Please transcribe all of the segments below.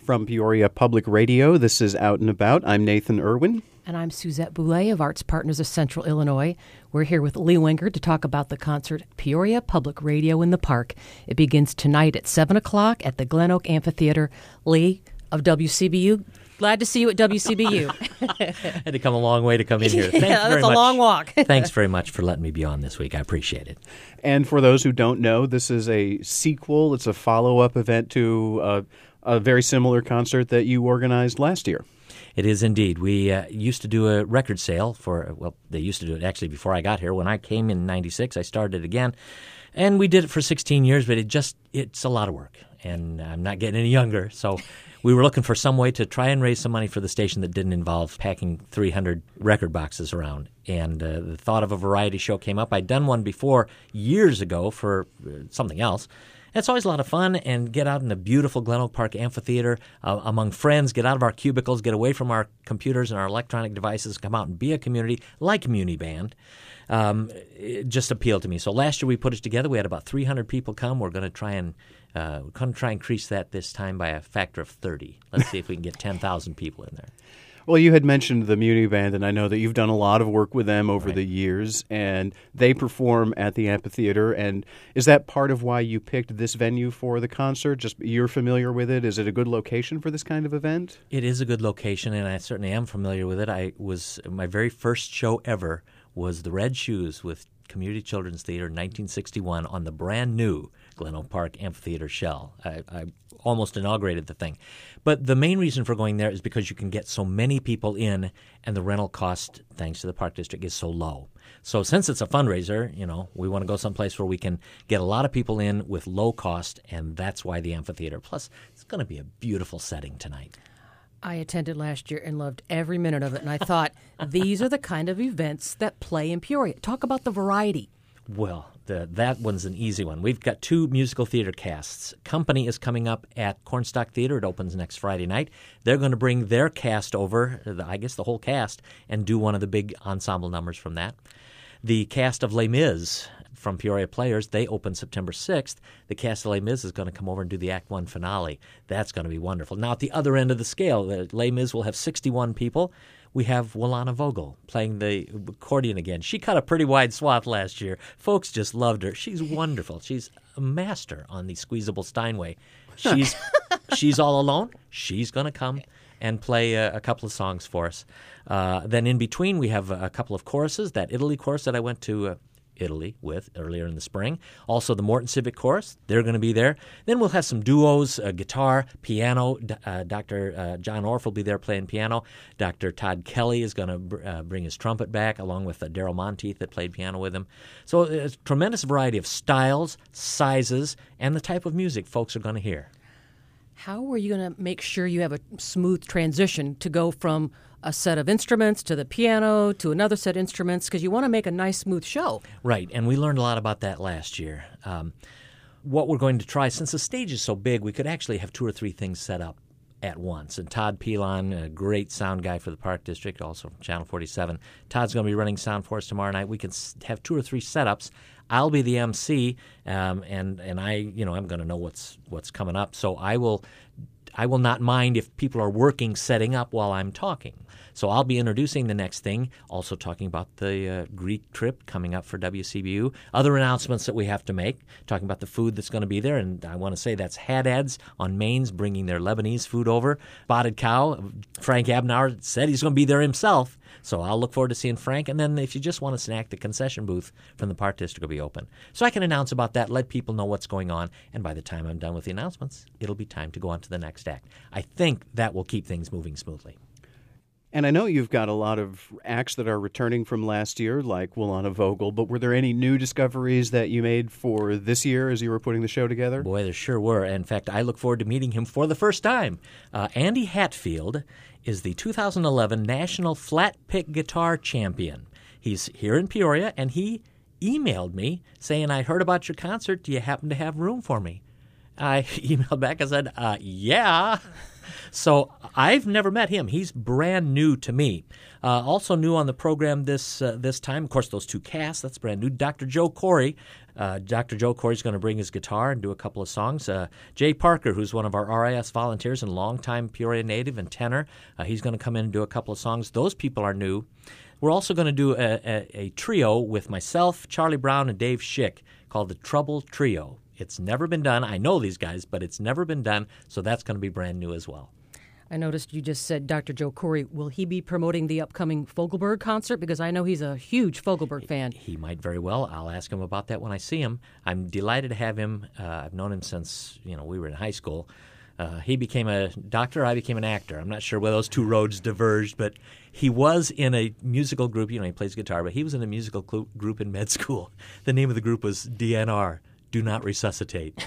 From Peoria Public Radio, this is Out and About. I'm Nathan Irwin. And I'm Suzette Boulay of Arts Partners of Central Illinois. We're here with Lee Winger to talk about the concert Peoria Public Radio in the Park. It begins tonight at 7 o'clock at the Glen Oak Amphitheater. Lee of WCBU, glad to see you at WCBU. Had to come a long way to come in here. Thanks that's very a much. long walk. Thanks very much for letting me be on this week. I appreciate it. And for those who don't know, this is a sequel. It's a follow-up event to a very similar concert that you organized last year. It is indeed. We used to do a record sale they used to do it actually before I got here. When I came in 96, I started it again. And we did it for 16 years, but it's a lot of work. And I'm not getting any younger, so we were looking for some way to try and raise some money for the station that didn't involve packing 300 record boxes around. And the thought of a variety show came up. I'd done one before years ago for something else. It's always a lot of fun, and get out in the beautiful Glen Oak Park Amphitheater among friends, get out of our cubicles, get away from our computers and our electronic devices, come out and be a community like Muni Band. It just appealed to me. So last year we put it together. We had about 300 people come. We're going to try and increase that this time by a factor of 30. Let's see if we can get 10,000 people in there. Well, you had mentioned the Muni Band, and I know that you've done a lot of work with them over the years, and they perform at the amphitheater. And is that part of why you picked this venue for the concert? Just you're familiar with it? Is it a good location for this kind of event? It is a good location, and I certainly am familiar with it. My very first show ever was the Red Shoes with Community Children's Theater in 1961 on the brand new Glen Oak Park Amphitheater shell. I almost inaugurated the thing. But the main reason for going there is because you can get so many people in, and the rental cost, thanks to the Park District, is so low. So since it's a fundraiser, we want to go someplace where we can get a lot of people in with low cost, and that's why the amphitheater. Plus, it's going to be a beautiful setting tonight. I attended last year and loved every minute of it, and I thought, these are the kind of events that play in Peoria. Talk about the variety. Well, that one's an easy one. We've got 2 musical theater casts. Company is coming up at Cornstalk Theater. It opens next Friday night. They're going to bring their cast over, I guess the whole cast, and do one of the big ensemble numbers from that. The cast of Les Mis from Peoria Players, they open September 6th. The cast of Les Mis is going to come over and do the Act 1 finale. That's going to be wonderful. Now, at the other end of the scale, Les Mis will have 61 people. We have Wilana Vogel playing the accordion again. She cut a pretty wide swath last year. Folks just loved her. She's wonderful. She's a master on the squeezable Steinway. She's all alone. She's going to come and play a couple of songs for us. Then in between, we have a couple of choruses. That Italy chorus that I went to Italy with earlier in the spring. Also the Morton Civic Chorus, they're going to be there. Then we'll have some duos, guitar, piano. Dr. John Orff will be there playing piano. Dr. Todd Kelly is going to bring his trumpet back, along with Daryl Monteith that played piano with him. So it's a tremendous variety of styles, sizes, and the type of music folks are going to hear. How are you going to make sure you have a smooth transition to go from a set of instruments to the piano to another set of instruments? Because you want to make a nice, smooth show. Right, and we learned a lot about that last year. What we're going to try, since the stage is so big, we could actually have 2 or 3 things set up at once. And Todd Pilon, a great sound guy for the Park District, also from Channel 47, Todd's going to be running sound for us tomorrow night. We can have 2 or 3 setups. I'll be the MC, and I'm going to know what's coming up. So I will not mind if people are working setting up while I'm talking. So I'll be introducing the next thing, also talking about the Greek trip coming up for WCBU, other announcements that we have to make, talking about the food that's going to be there. And I want to say that's Haddad's on Maine's bringing their Lebanese food over. Spotted Cow, Frank Abnauer said he's going to be there himself. So I'll look forward to seeing Frank. And then if you just want a snack, the concession booth from the Park District will be open. So I can announce about that, let people know what's going on. And by the time I'm done with the announcements, it'll be time to go on to the next act. I think that will keep things moving smoothly. And I know you've got a lot of acts that are returning from last year, like Wilana Vogel, but were there any new discoveries that you made for this year as you were putting the show together? Boy, there sure were. In fact, I look forward to meeting him for the first time. Andy Hatfield is the 2011 National Flat Pick Guitar Champion. He's here in Peoria, and he emailed me saying, I heard about your concert. Do you happen to have room for me? I emailed back and said, yeah. So I've never met him. He's brand new to me. Also new on the program this time, of course, those 2 casts. That's brand new. Dr. Joe Corey, Dr. Joe Corey's going to bring his guitar and do a couple of songs. Jay Parker, who's one of our RIS volunteers and longtime Peoria native and tenor, he's going to come in and do a couple of songs. Those people are new. We're also going to do a trio with myself, Charlie Brown, and Dave Schick called the Trouble Trio. It's never been done. I know these guys, but it's never been done, so that's going to be brand new as well. I noticed you just said Dr. Joe Corey. Will he be promoting the upcoming Fogelberg concert? Because I know he's a huge Fogelberg fan. He might very well. I'll ask him about that when I see him. I'm delighted to have him. I've known him since we were in high school. He became a doctor. I became an actor. I'm not sure where those two roads diverged, but he was in a musical group. He plays guitar, but he was in a musical group in med school. The name of the group was DNR. Do not resuscitate.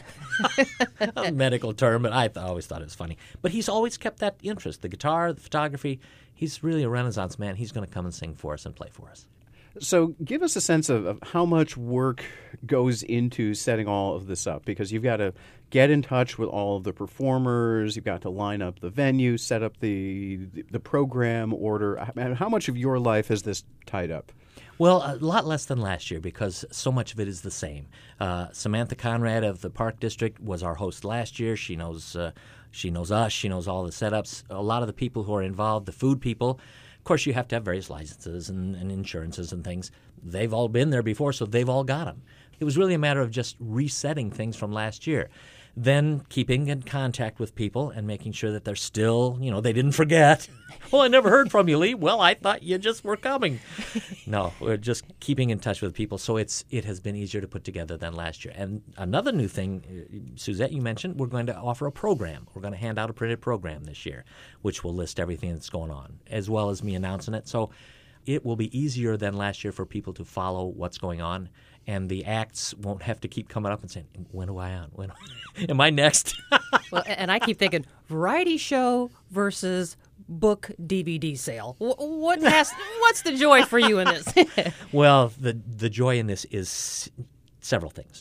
A medical term, but I always thought it was funny. But he's always kept that interest, the guitar, the photography. He's really a Renaissance man. He's going to come and sing for us and play for us. So give us a sense of how much work goes into setting all of this up, because you've got to get in touch with all of the performers, you've got to line up the venue, set up the program order. How much of your life has this tied up? Well, a lot less than last year because so much of it is the same. Samantha Conrad of the Park District was our host last year. She knows us. She knows all the setups. A lot of the people who are involved, the food people, of course, you have to have various licenses and insurances and things. They've all been there before, so they've all got them. It was really a matter of just resetting things from last year. Then keeping in contact with people and making sure that they're still, they didn't forget. Well, I never heard from you, Lee. Well, I thought you just were coming. No, we're just keeping in touch with people. So it has been easier to put together than last year. And another new thing, Suzette, you mentioned, we're going to offer a program. We're going to hand out a printed program this year, which will list everything that's going on, as well as me announcing it. So it will be easier than last year for people to follow what's going on. And the acts won't have to keep coming up and saying, when am I on? When am I next? Well, and I keep thinking, variety show versus book DVD sale. What's the joy for you in this? Well, the joy in this is several things.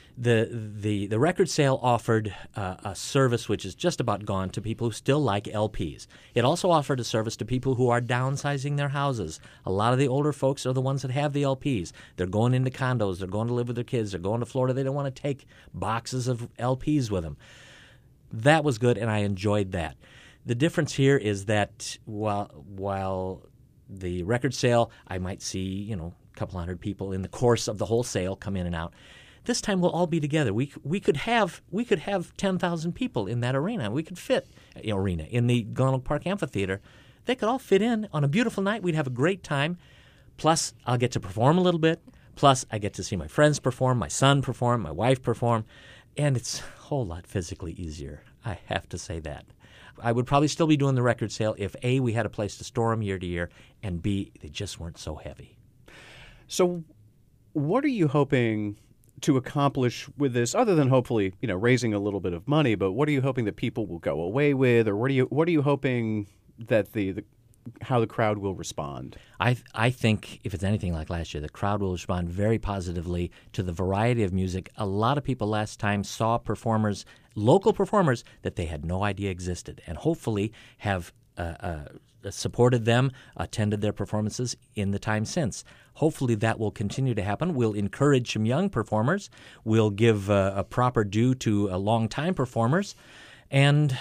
The record sale offered a service which is just about gone to people who still like LPs. It also offered a service to people who are downsizing their houses. A lot of the older folks are the ones that have the LPs. They're going into condos. They're going to live with their kids. They're going to Florida. They don't want to take boxes of LPs with them. That was good, and I enjoyed that. The difference here is that while the record sale, I might see a couple hundred people in the course of the whole sale come in and out. This time we'll all be together. We could have 10,000 people in that arena. We could fit in the Glen Oak Park Amphitheater. They could all fit in on a beautiful night. We'd have a great time. Plus, I'll get to perform a little bit. Plus, I get to see my friends perform, my son perform, my wife perform, and it's a whole lot physically easier. I have to say that. I would probably still be doing the record sale if A, we had a place to store them year to year, and B, they just weren't so heavy. So, what are you hoping to accomplish with this, other than hopefully, raising a little bit of money? But what are you hoping that people will go away with, or what are you hoping that how the crowd will respond? I think if it's anything like last year, the crowd will respond very positively to the variety of music. A lot of people last time saw local performers that they had no idea existed, and hopefully have supported them, attended their performances in the time since. Hopefully that will continue to happen. We'll encourage some young performers. We'll give a proper due to long-time performers, and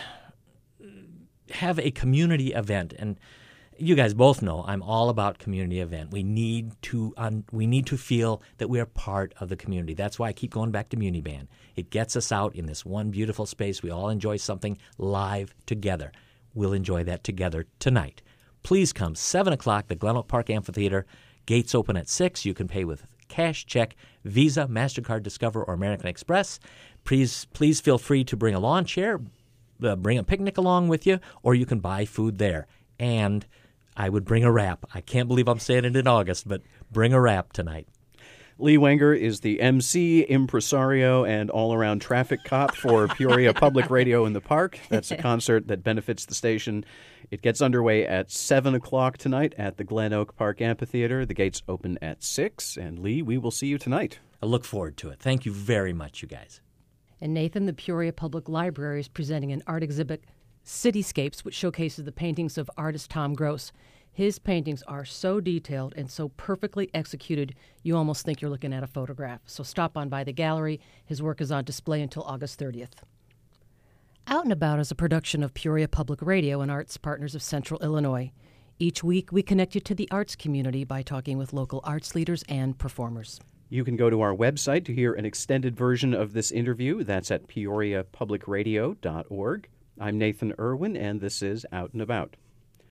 have a community event. And you guys both know I'm all about community event. We need to feel that we are part of the community. That's why I keep going back to Muni Band. It gets us out in this one beautiful space. We all enjoy something live together. We'll enjoy that together tonight. Please come, 7 o'clock, the Glen Oak Park Amphitheater. Gates open at 6. You can pay with cash, check, Visa, MasterCard, Discover, or American Express. Please feel free to bring a lawn chair, bring a picnic along with you, or you can buy food there. And I would bring a wrap. I can't believe I'm saying it in August, but bring a wrap tonight. Lee Wenger is the MC, impresario, and all-around traffic cop for Peoria Public Radio in the Park. That's a concert that benefits the station. It gets underway at 7 o'clock tonight at the Glen Oak Park Amphitheater. The gates open at 6. And Lee, we will see you tonight. I look forward to it. Thank you very much, you guys. And Nathan, the Peoria Public Library is presenting an art exhibit, Cityscapes, which showcases the paintings of artist Tom Gross. His paintings are so detailed and so perfectly executed, you almost think you're looking at a photograph. So stop on by the gallery. His work is on display until August 30th. Out and About is a production of Peoria Public Radio and Arts Partners of Central Illinois. Each week, we connect you to the arts community by talking with local arts leaders and performers. You can go to our website to hear an extended version of this interview. That's at peoriapublicradio.org. I'm Nathan Irwin, and this is Out and About.